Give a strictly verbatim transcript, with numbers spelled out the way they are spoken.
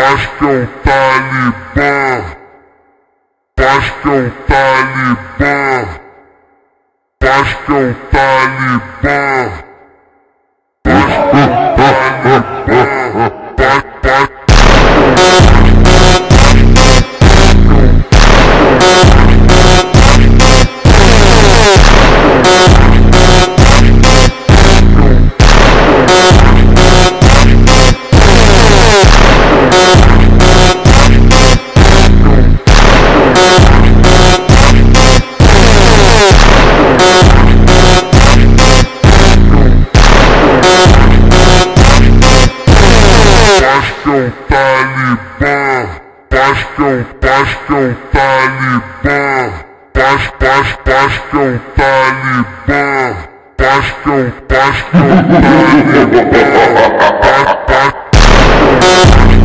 Pascão Talibã, Pascão Talibã, Pascão Talibã, Pascão Talibã, pa, pa. Pascão Talibã, Pascão, Pascão Talibã, Pas, Pas, Pascão Talibã, Pascão, Pascão Talibã, Pas, Pas.